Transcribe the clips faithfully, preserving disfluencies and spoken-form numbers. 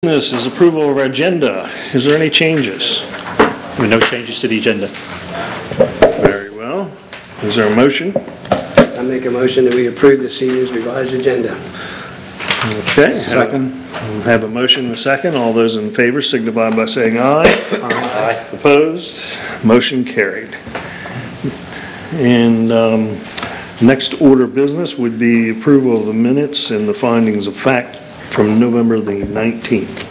This is approval of our agenda. Is there any changes? There are no changes to the agenda. Very well. Is there a motion? I make a motion that we approve this evening's revised agenda. Okay. Second. Have, have a motion and a second. All those in favor signify by saying aye. Aye. Opposed? Motion carried. And um, next order of business would be approval of the minutes and the findings of fact from November the nineteenth.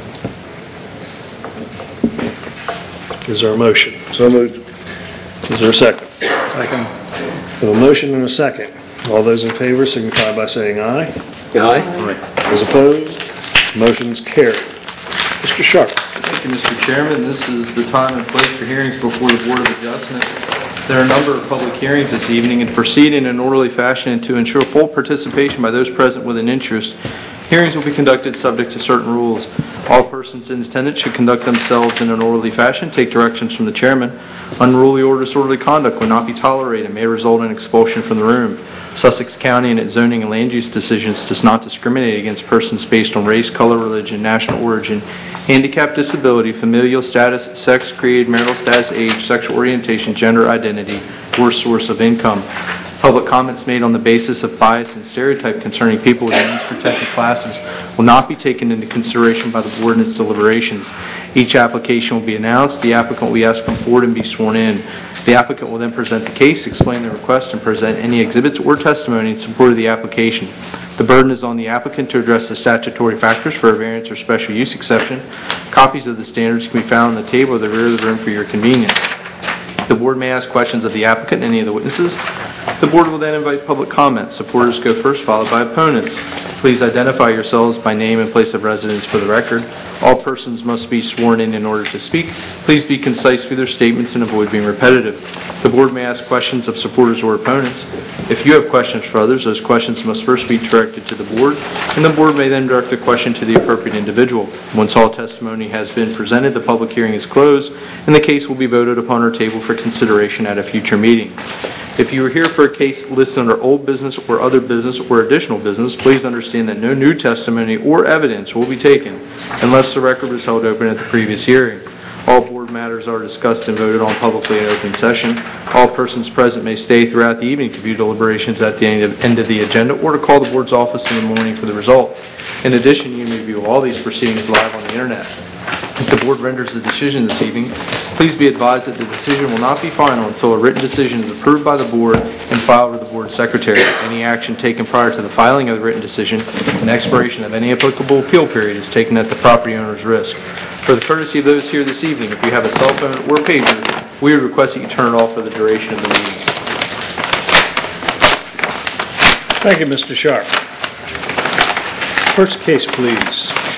Is there a motion? So moved. Is there a second? Second. We have a motion and a second. All those in favor signify by saying aye. Aye. Those opposed? Motion's carried. Mister Sharp. Thank you, Mister Chairman. This is the time and place for hearings before the Board of Adjustment. There are a number of public hearings this evening, and to proceed in an orderly fashion and to ensure full participation by those present with an interest, hearings will be conducted subject to certain rules. All persons in attendance should conduct themselves in an orderly fashion, take directions from the chairman. Unruly or disorderly conduct will not be tolerated and may result in expulsion from the room. Sussex County and its zoning and land use decisions does not discriminate against persons based on race, color, religion, national origin, handicap, disability, familial status, sex, creed, marital status, age, sexual orientation, gender identity, or source of income. Public comments made on the basis of bias and stereotype concerning people within these protected classes will not be taken into consideration by the board in its deliberations. Each application will be announced. The applicant will be asked to come forward and be sworn in. The applicant will then present the case, explain the request, and present any exhibits or testimony in support of the application. The burden is on the applicant to address the statutory factors for a variance or special use exception. Copies of the standards can be found on the table at the rear of the room for your convenience. The board may ask questions of the applicant and any of the witnesses. The board will then invite public comment. Supporters go first, followed by opponents. Please identify yourselves by name and place of residence for the record. All persons must be sworn in in order to speak. Please be concise with your statements and avoid being repetitive. The board may ask questions of supporters or opponents. If you have questions for others, those questions must first be directed to the board, and the board may then direct the question to the appropriate individual. Once all testimony has been presented, the public hearing is closed, and the case will be voted upon or tabled for consideration at a future meeting. If you are here for a case listed under old business or other business or additional business, please understand that no new testimony or evidence will be taken unless the record was held open at the previous hearing. All board matters are discussed and voted on publicly in open session. All persons present may stay throughout the evening to view deliberations at the end of, end of the agenda or to call the board's office in the morning for the result. In addition, you may view all these proceedings live on the internet. If the board renders a decision this evening, please be advised that the decision will not be final until a written decision is approved by the board and filed with the board secretary. Any action taken prior to the filing of the written decision and expiration of any applicable appeal period is taken at the property owner's risk. For the courtesy of those here this evening, if you have a cell phone or pager, we would request that you turn it off for the duration of the meeting. Thank you, Mister Sharp. First case, please.